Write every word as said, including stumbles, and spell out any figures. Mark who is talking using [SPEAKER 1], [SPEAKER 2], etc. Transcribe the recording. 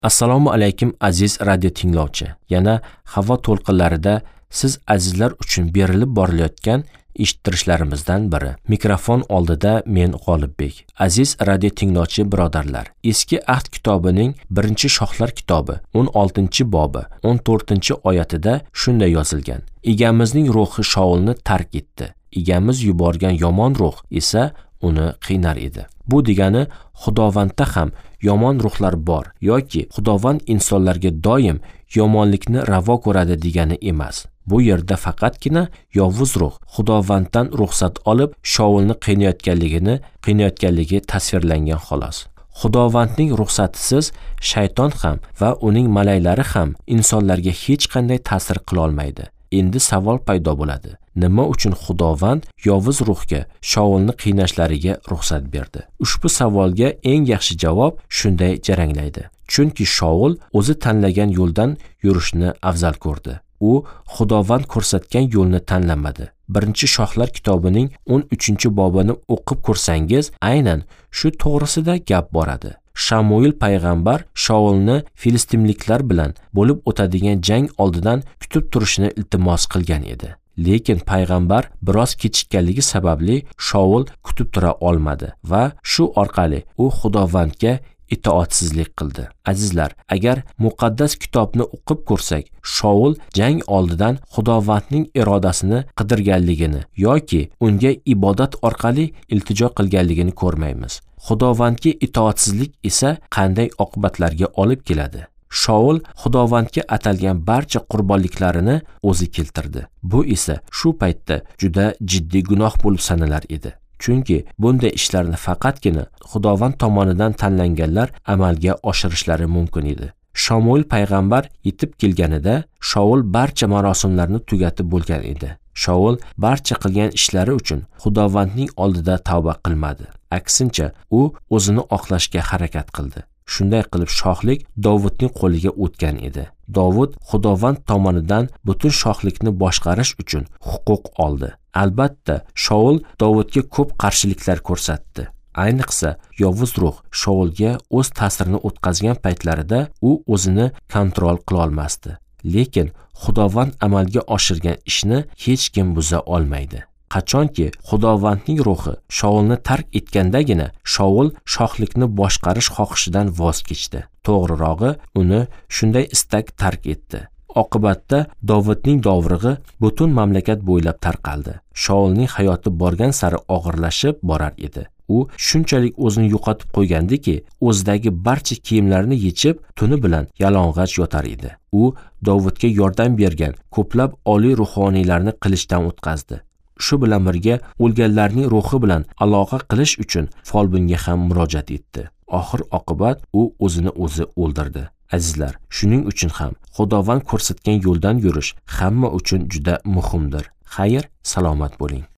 [SPEAKER 1] Assalomu alaykum aziz radio tinglovchi. Yana havo to'lqinlarida siz azizlar uchun berilib borilayotgan eshittirishlarimizdan biri. Mikrofon oldida men G'olibbek. Aziz radio tinglovchi birodarlar, Eski Ahd kitobining birinchi shohlar kitobi o'n oltinchi bobi o'n to'rtinchi oyatida shunday yozilgan: Egamizning ruhi Shaulni tark etdi. Egamiz yuborgan yomon ruh esa uni qiynar edi. Bu degani Xudovandda ham yomon ruhlar bor yoki Xudovand insonlarga doim yomonlikni ravo ko'radi degani emas. Bu yerda faqatgina yovuz ruh Xudovanddan ruxsat olib Shaulni qiynayotganligini, qiynayotganligi tasvirlangan xolos. Xudovandning ruxsatisiz shayton ham va uning malaylari ham insonlarga hech qanday ta'sir qila olmaydi. Endi savol paydo bo'ladi. Nima uchun Xudovand yovuz ruhga Shaulni qiynashlariga ruxsat berdi? Ushbu savolga eng yaxshi javob shunday jaranglaydi. Chunki Shaul o'zi tanlagan yo'ldan yurishni afzal ko'rdi. U Xudovand ko'rsatgan yo'lni tanlamadi. Birinchi shohlar kitobining o'n uchinchi bobini o'qib ko'rsangiz, aynan shu to'g'risida gap boradi. Shamuil payg'ambar Shaulni filistinliklar bilan bo'lib o'tadigan jang oldidan kutib turishni iltimos qilgan edi. Lekin payg'ambar biroz kechikkanligi sababli Shaul kutib tura olmadi va shu orqali u Xudovandga itoatsizlik qildi. Azizlar, agar muqaddas kitobni o'qib ko'rsak, Shaul jang oldidan Xudovandning irodasini qidirganligini yoki unga ibodat orqali iltijo qilganligini ko'rmaymiz. Xudovandga itoatsizlik esa qanday oqibatlarga olib keladi? Shaul Xudovandga atalgan barcha qurbonliklarini o'zi keltirdi. Bu esa shu paytda juda jiddiy gunoh bo'lib sanalar edi. Chunki bunday ishlarni faqatgina Xudovand tomonidan tanlanganlar amalga oshirishlari mumkin edi. Shamuil payg'ambar yetib kelganida Shaul barcha marosimlarni tugatib bo'lgan edi. Shaul barcha qilgan ishlari uchun Xudovandning oldida tavba qilmadi. Aksincha, u o'zini oqlashga harakat qildi. Shunday qilib shohlik Dovudning qo'liga o'tgan edi. Dovud Xudovand tomonidan butun shohlikni boshqarish uchun huquq oldi. Albatta, Shaul Dovudga ko'p qarshiliklar ko'rsatdi. Ayniqsa, yovuz ruh Shaulga o'z ta'sirini o'tkazgan paytlarida u o'zini kontrol qila olmasdi. Lekin Xudovand amalga oshirgan ishni hech kim buza olmaydi. Qachonki Xudovandning ruhi Shaulni tark etgandagina Shaul shohlikni boshqarish xohishidan voz kechdi. To'g'rirog'i, uni shunday istak tark etdi. Oqibatda Dovudning dovrig'i butun mamlakat bo'ylab tarqaldi. Shaulning hayoti borgan sari og'irlashib borar edi. U shunchalik o'zini yo'qotib qo'ygandiki, o'zidagi barcha kiyimlarini yechib, tuni bilan yalang'och yotar edi. U Dovudga yordam bergan ko'plab oliy ruhoniylarni qilichdan o'tkazdi. Shu bilan birga o'lganlarning ruhi bilan aloqa qilish uchun folbinga ham murojaat etdi. Oxir oqibat u o'zini o'zi o'ldirdi. Azizlar, shuning uchun ham Xudovand ko'rsatgan yo'ldan yurish hamma uchun juda muhimdir. Xayr, salomat bo'ling.